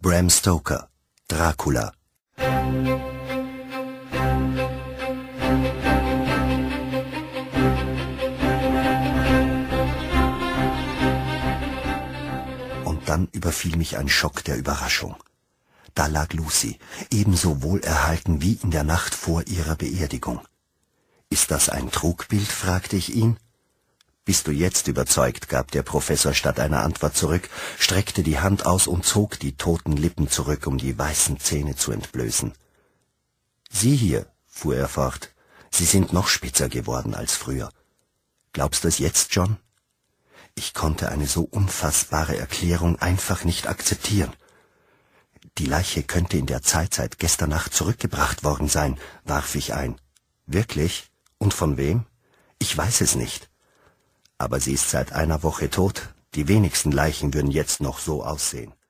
Bram Stoker, Dracula. Und dann überfiel mich ein Schock der Überraschung. Da lag Lucy, ebenso wohlerhalten wie in der Nacht vor ihrer Beerdigung. »Ist das ein Trugbild?« fragte ich ihn. »Bist du jetzt überzeugt?« gab der Professor statt einer Antwort zurück, streckte die Hand aus und zog die toten Lippen zurück, um die weißen Zähne zu entblößen. »Sieh hier«, fuhr er fort, »sie sind noch spitzer geworden als früher. Glaubst du es jetzt, John?« Ich konnte eine so unfassbare Erklärung einfach nicht akzeptieren. »Die Leiche könnte in der Zeit seit gestern Nacht zurückgebracht worden sein«, warf ich ein. »Wirklich? Und von wem?« »Ich weiß es nicht. Aber sie ist seit einer Woche tot. Die wenigsten Leichen würden jetzt noch so aussehen.«